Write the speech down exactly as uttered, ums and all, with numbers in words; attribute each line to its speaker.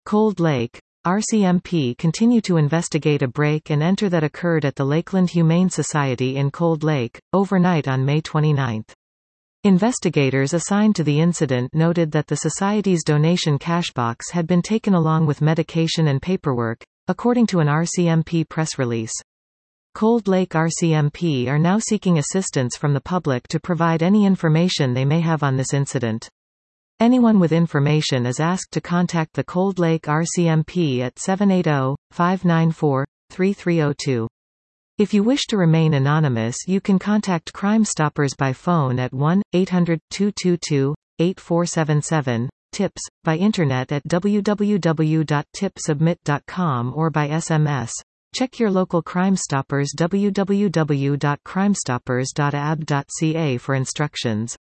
Speaker 1: Cold Lake. R C M P continue to investigate a break and enter that occurred at the Lakeland Humane Society in Cold Lake, overnight on May twenty-ninth. Investigators assigned to the incident noted that the Society's donation cash box had been taken along with medication and paperwork, according to an R C M P press release. Cold Lake R C M P are now seeking assistance from the public to provide any information they may have on this incident. Anyone with information is asked to contact the Cold Lake R C M P at seven eight zero, five nine four, three three zero two. If you wish to remain anonymous, you can contact Crime Stoppers by phone at one eight hundred, two two two, eight four seven seven, tips, by internet at w w w dot tip submit dot com or by S M S. Check your local Crime Stoppers w w w dot crime stoppers dot a b dot c a for instructions.